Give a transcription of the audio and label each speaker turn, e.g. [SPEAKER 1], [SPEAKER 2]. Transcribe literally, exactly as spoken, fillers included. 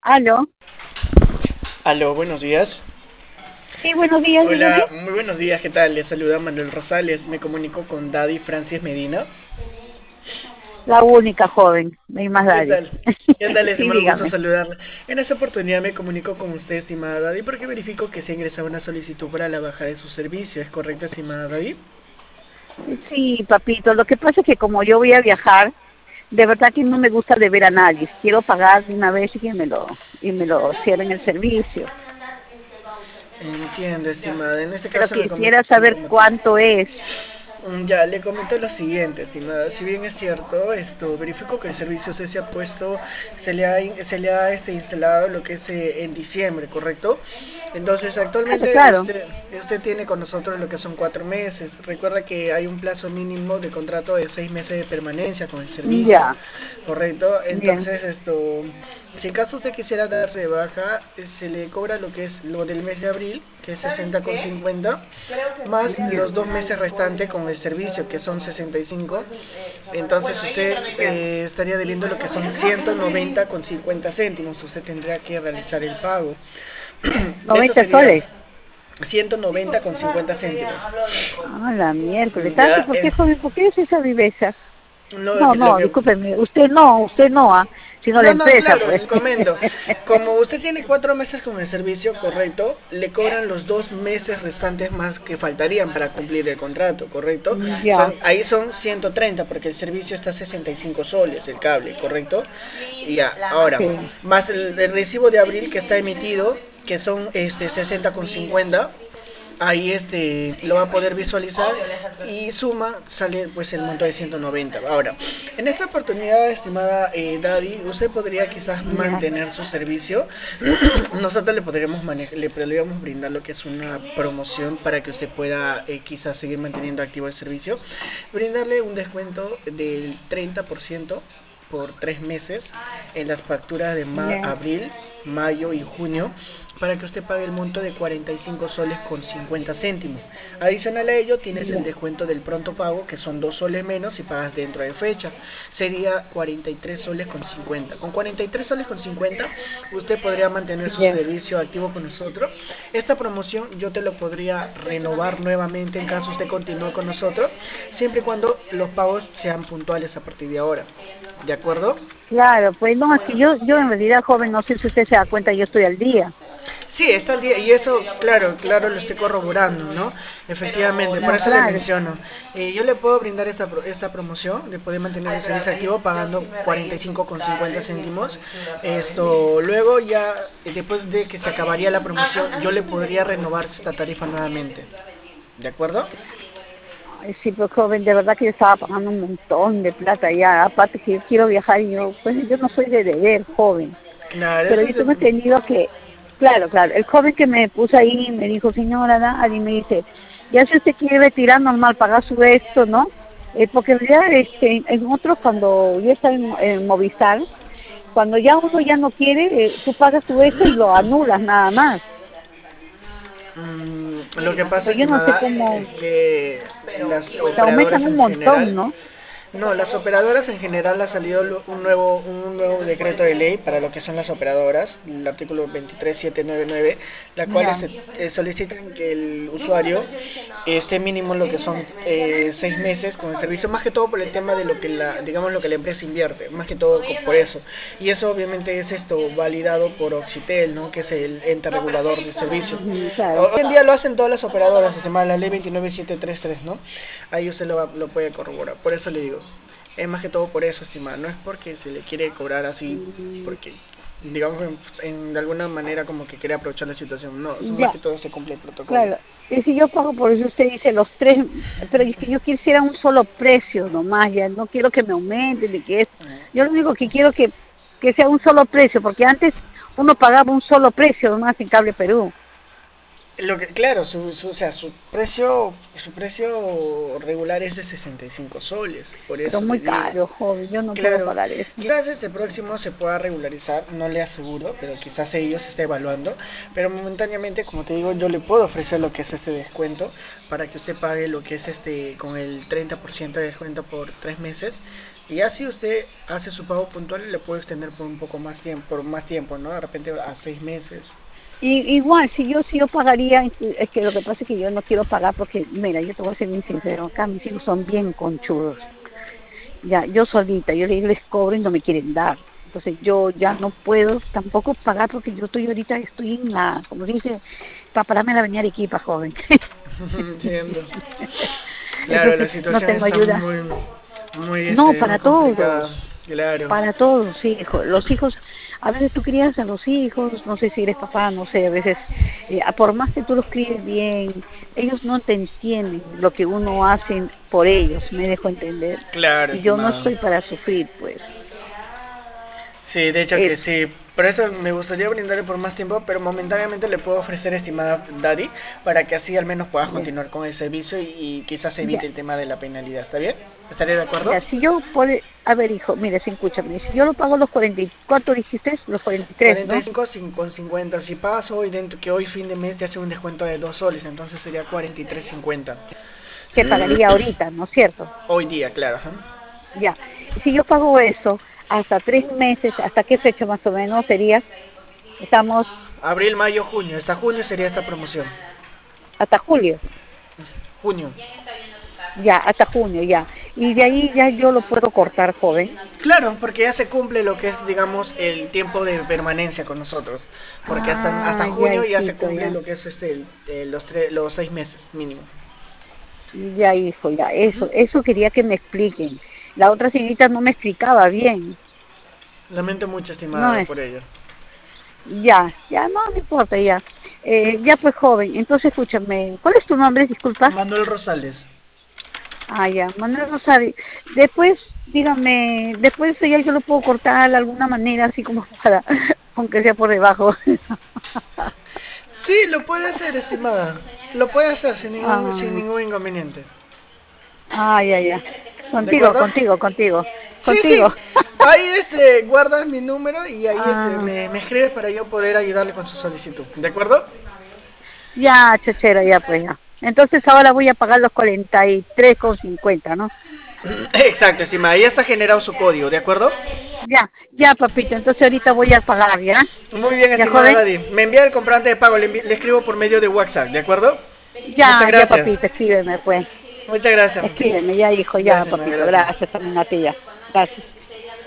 [SPEAKER 1] Aló.
[SPEAKER 2] Aló, buenos días.
[SPEAKER 1] Sí, buenos días, dígame.
[SPEAKER 2] Hola, muy buenos días, ¿qué tal? Les saluda Manuel Rosales, me comunico con Daddy Francis Medina.
[SPEAKER 1] La única joven, no hay más
[SPEAKER 2] ¿Qué
[SPEAKER 1] nadie.
[SPEAKER 2] tal? ¿Qué tal,
[SPEAKER 1] Sí,
[SPEAKER 2] estimado? Gusto
[SPEAKER 1] dígame.
[SPEAKER 2] saludarle. En esta oportunidad me comunico con usted, estimada Daddy, porque verifico que se ha ingresado una solicitud para la baja de su servicio. ¿Es correcto, estimada Daddy?
[SPEAKER 1] Sí, papito, lo que pasa es que como yo voy a viajar, de verdad que no me gusta deber a nadie. Quiero pagar de una vez y que me lo, y me lo cierren el servicio.
[SPEAKER 2] Entiendo, estimada. En este
[SPEAKER 1] Pero
[SPEAKER 2] caso le comento,
[SPEAKER 1] quisiera saber
[SPEAKER 2] como te-
[SPEAKER 1] cuánto es.
[SPEAKER 2] Mm, Ya, le comento lo siguiente, estimada. Si bien es cierto, esto verifico que el servicio se, se ha puesto, se le ha, in- se le ha este, instalado lo que es eh, en diciembre, ¿correcto? Entonces,
[SPEAKER 1] Claro,
[SPEAKER 2] actualmente
[SPEAKER 1] claro.
[SPEAKER 2] usted, usted tiene con nosotros lo que son cuatro meses. Recuerda que hay un plazo mínimo de contrato de seis meses de permanencia con el servicio,
[SPEAKER 1] Ya,
[SPEAKER 2] ¿correcto?
[SPEAKER 1] bien.
[SPEAKER 2] Entonces, esto, si en caso usted quisiera darse de baja, eh, se le cobra lo que es lo del mes de abril, que es sesenta con cincuenta más
[SPEAKER 1] Ya.
[SPEAKER 2] los dos meses restantes con el servicio, que son sesenta y cinco. Entonces usted eh, estaría debiendo lo que son ciento noventa con cincuenta céntimos. Usted tendría que realizar el pago. Eso
[SPEAKER 1] noventa
[SPEAKER 2] sería
[SPEAKER 1] soles.
[SPEAKER 2] ciento noventa con cincuenta céntimos.
[SPEAKER 1] Ah, la miércoles. ¿Tanto?
[SPEAKER 2] Ya,
[SPEAKER 1] ¿Por
[SPEAKER 2] eh,
[SPEAKER 1] qué, joven? ¿Por qué es esa viveza?
[SPEAKER 2] no,
[SPEAKER 1] No,
[SPEAKER 2] lo
[SPEAKER 1] no,
[SPEAKER 2] que
[SPEAKER 1] discúlpeme. Usted no, usted no, ah, sino la
[SPEAKER 2] No, no,
[SPEAKER 1] empresa,
[SPEAKER 2] claro,
[SPEAKER 1] pues.
[SPEAKER 2] les comento. Como usted tiene cuatro meses con el servicio correcto, le cobran los dos meses restantes más que faltarían para cumplir el contrato, ¿correcto?
[SPEAKER 1] Ya.
[SPEAKER 2] Son, ahí son ciento treinta porque el servicio está a sesenta y cinco soles, el cable, ¿correcto? Y ya, ahora,
[SPEAKER 1] Sí.
[SPEAKER 2] más el, el recibo de abril que está emitido, que son este sesenta con cincuenta, ahí este lo va a poder visualizar y suma, sale pues el monto de ciento noventa. Ahora, en esta oportunidad, estimada eh, Daddy, usted podría quizás
[SPEAKER 1] Ya.
[SPEAKER 2] mantener su servicio. Nosotros le podríamos manejar, le podríamos brindar lo que es una promoción para que usted pueda eh, quizás seguir manteniendo activo el servicio, brindarle un descuento del treinta por ciento por tres meses en las facturas de ma-
[SPEAKER 1] Ya.
[SPEAKER 2] abril, mayo y junio, para que usted pague el monto de cuarenta y cinco soles con cincuenta céntimos. Adicional a ello tienes el
[SPEAKER 1] Ya.
[SPEAKER 2] descuento del pronto pago, que son dos soles menos si pagas dentro de fecha. Sería cuarenta y tres soles con cincuenta. Con cuarenta y tres soles con cincuenta usted podría mantener su
[SPEAKER 1] Ya.
[SPEAKER 2] servicio activo con nosotros. Esta promoción yo te lo podría renovar nuevamente en caso usted continúe con nosotros, siempre y cuando los pagos sean puntuales a partir de ahora. ¿De acuerdo?
[SPEAKER 1] Claro, pues no, es que yo, yo en realidad, joven, no sé si usted se da cuenta, yo estoy al día.
[SPEAKER 2] Sí, está el día, y eso, claro, claro, lo estoy corroborando, ¿no? Efectivamente, por
[SPEAKER 1] No,
[SPEAKER 2] eso le
[SPEAKER 1] claro.
[SPEAKER 2] menciono. Eh, yo le puedo brindar esta, pro- esta promoción de poder mantener el servicio activo pagando cuarenta y cinco con cincuenta céntimos. Esto, luego ya, eh, después de que se acabaría la promoción, yo le podría renovar esta tarifa nuevamente. ¿De acuerdo?
[SPEAKER 1] Ay, sí, pues joven, de verdad que yo estaba pagando un montón de plata ya. Aparte que yo quiero viajar y yo, pues yo no soy de deber, joven.
[SPEAKER 2] Claro,
[SPEAKER 1] Pero
[SPEAKER 2] eso
[SPEAKER 1] yo
[SPEAKER 2] es de...
[SPEAKER 1] tengo entendido que, claro, claro, el joven que me puso ahí me dijo, señora Dari, me dice, ya si usted quiere retirar normal, pagar su esto, ¿no? Eh, porque en realidad este, en otros, cuando yo estaba en, en Movistar, cuando ya uno ya no quiere, eh, tú pagas tu esto y lo anulas nada más.
[SPEAKER 2] Mm, lo que pasa,
[SPEAKER 1] Pero yo no sé
[SPEAKER 2] estimada,
[SPEAKER 1] cómo,
[SPEAKER 2] es que las
[SPEAKER 1] te aumentan
[SPEAKER 2] operadoras
[SPEAKER 1] un
[SPEAKER 2] en
[SPEAKER 1] montón,
[SPEAKER 2] general,
[SPEAKER 1] ¿no?
[SPEAKER 2] no, las operadoras en general ha salido lo- un nuevo, un nuevo decreto de ley para lo que son las operadoras, el artículo veintitrés mil setecientos noventa y nueve, la cual
[SPEAKER 1] Ya,
[SPEAKER 2] es- eh, solicitan que el usuario esté mínimo lo que son eh, seis meses con el servicio, más que todo por el tema de lo que la, digamos lo que la empresa invierte, más que todo co- por eso. Y eso obviamente es esto validado por Occitel, ¿no? Que es el ente regulador del servicio.
[SPEAKER 1] ujú, claro.
[SPEAKER 2] Hoy en día lo hacen todas las operadoras, estimada, la ley veintinueve mil setecientos treinta y tres, ¿no? Ahí usted lo, va- lo puede corroborar. Por eso le digo, es más que todo por eso, estimada. No es porque se le quiere cobrar así,
[SPEAKER 1] Mm,
[SPEAKER 2] porque digamos en, en- de alguna manera como que quiere aprovechar la situación. No, es más
[SPEAKER 1] ya,
[SPEAKER 2] que todo se cumple el protocolo.
[SPEAKER 1] claro. Y si yo pago por eso, usted dice los tres, pero es que yo quisiera un solo precio nomás, ya no quiero que me aumenten ni que esto. Yo lo único que quiero que, que sea un solo precio, porque antes uno pagaba un solo precio nomás en Cable Perú.
[SPEAKER 2] Lo que, claro, su, su, o sea, su precio, su precio regular es de sesenta y cinco soles, por
[SPEAKER 1] Pero
[SPEAKER 2] eso le
[SPEAKER 1] muy
[SPEAKER 2] digo.
[SPEAKER 1] caro, joven, yo no puedo
[SPEAKER 2] Claro,
[SPEAKER 1] pagar eso.
[SPEAKER 2] quizás este próximo se pueda regularizar, no le aseguro, pero quizás ellos se esté evaluando. Pero momentáneamente, como te digo, yo le puedo ofrecer lo que es este descuento para que usted pague lo que es este con el treinta por ciento de descuento por tres meses. Y así usted hace su pago puntual y le puede extender por un poco más tiempo, por más tiempo, ¿no? De repente a seis meses.
[SPEAKER 1] Y, igual, si yo si yo pagaría, es que lo que pasa es que yo no quiero pagar porque, mira, yo te voy a ser bien sincero, acá mis hijos son bien conchudos. Ya, yo solita, yo les les cobro y no me quieren dar. Entonces yo ya no puedo tampoco pagar porque yo estoy ahorita, estoy en la, como dice, para pararme la avenida Arequipa, joven.
[SPEAKER 2] Entiendo. Claro, la
[SPEAKER 1] Entonces no
[SPEAKER 2] situación
[SPEAKER 1] tengo
[SPEAKER 2] está
[SPEAKER 1] ayuda.
[SPEAKER 2] muy, muy,
[SPEAKER 1] No,
[SPEAKER 2] este, muy
[SPEAKER 1] para
[SPEAKER 2] complicada.
[SPEAKER 1] todos.
[SPEAKER 2] Claro.
[SPEAKER 1] Para todos, sí, hijo. Los hijos, a veces tú crías a los hijos, no sé si eres papá, no sé, a veces, eh, a por más que tú los críes bien, ellos no te entienden lo que uno hace por ellos, me dejo entender.
[SPEAKER 2] Claro,
[SPEAKER 1] Y yo no
[SPEAKER 2] estimada.
[SPEAKER 1] estoy para sufrir, pues.
[SPEAKER 2] Sí, de hecho que
[SPEAKER 1] Eso.
[SPEAKER 2] sí. Por eso me gustaría brindarle por más tiempo, pero momentáneamente le puedo ofrecer, estimada Daddy, para que así al menos puedas
[SPEAKER 1] Ya,
[SPEAKER 2] continuar con el servicio y, y quizás evite
[SPEAKER 1] ya,
[SPEAKER 2] el tema de la penalidad. ¿Está bien? ¿Estaría de acuerdo?
[SPEAKER 1] ya. Si yo puede, a ver, hijo, mire, sí, escúchame, si yo lo pago los cuarenta y cuatro dijiste, los cuarenta y tres,
[SPEAKER 2] cuarenta y
[SPEAKER 1] ¿no?
[SPEAKER 2] cinco sin- con cincuenta. Si pagas hoy, dentro que hoy fin de mes te hace un descuento de dos soles, entonces sería cuarenta y tres cincuenta.
[SPEAKER 1] Que pagaría ahorita, ¿no es cierto?
[SPEAKER 2] Hoy día, claro. Ajá.
[SPEAKER 1] Ya. Si yo pago eso hasta tres meses, ¿hasta qué fecha más o menos sería? Estamos
[SPEAKER 2] Abril, mayo, junio. Hasta junio sería esta promoción.
[SPEAKER 1] hasta julio,
[SPEAKER 2] Junio.
[SPEAKER 1] ya, hasta junio, ya. Y de ahí ya yo lo puedo cortar, joven.
[SPEAKER 2] Claro, porque ya se cumple lo que es, digamos, el tiempo de permanencia con nosotros. Porque hasta, hasta
[SPEAKER 1] Ah, ya,
[SPEAKER 2] junio ya se
[SPEAKER 1] hijito,
[SPEAKER 2] cumple
[SPEAKER 1] ya.
[SPEAKER 2] lo que es este, el- el- los, tre- los seis meses mínimo.
[SPEAKER 1] Ya, hijo, ya.
[SPEAKER 2] Ujú.
[SPEAKER 1] Eso, eso quería que me expliquen. La otra señorita no me explicaba bien.
[SPEAKER 2] Lamento mucho,
[SPEAKER 1] No
[SPEAKER 2] estimada,
[SPEAKER 1] es.
[SPEAKER 2] por ello.
[SPEAKER 1] Ya, ya, no, no importa, ya. Eh, ya pues, joven. Entonces, escúchame. ¿Cuál es tu nombre? Disculpa.
[SPEAKER 2] Manuel Rosales.
[SPEAKER 1] Ah, ya, Manuel Rosario. Después, dígame, después ya yo lo puedo cortar de alguna manera, así como para, aunque sea por debajo.
[SPEAKER 2] Sí, lo puede hacer, estimada. Lo puede hacer sin ningún, sin
[SPEAKER 1] Ah,
[SPEAKER 2] ningún inconveniente.
[SPEAKER 1] ah, ya, ya.
[SPEAKER 2] ¿De
[SPEAKER 1] Contigo,
[SPEAKER 2] acuerdo?
[SPEAKER 1] contigo, contigo,
[SPEAKER 2] Sí,
[SPEAKER 1] contigo.
[SPEAKER 2] sí. Ahí este, guardas mi número y ahí este,
[SPEAKER 1] Ah,
[SPEAKER 2] me, me escribes para yo poder ayudarle con su solicitud. ¿De acuerdo?
[SPEAKER 1] ya, chachera, ya, pues ya. Entonces ahora voy a pagar los cuarenta y tres con cincuenta, ¿no?
[SPEAKER 2] Exacto, estimada. Ahí está generado su código, ¿de acuerdo?
[SPEAKER 1] Ya, ya, papito. Entonces ahorita voy a pagar, ¿ya?
[SPEAKER 2] Muy bien,
[SPEAKER 1] ¿Ya,
[SPEAKER 2] estimada
[SPEAKER 1] joven?
[SPEAKER 2] Daddy. Me envía el comprante de pago, le, envi- le escribo por medio de WhatsApp, ¿de acuerdo? Muchas
[SPEAKER 1] Ya, ya,
[SPEAKER 2] gracias.
[SPEAKER 1] papito, escríbeme, pues.
[SPEAKER 2] Muchas gracias.
[SPEAKER 1] Escríbeme, ya, hijo,
[SPEAKER 2] Ya,
[SPEAKER 1] ya,
[SPEAKER 2] estimada,
[SPEAKER 1] papito.
[SPEAKER 2] gracias.
[SPEAKER 1] Gracias también a ti, ya. Gracias.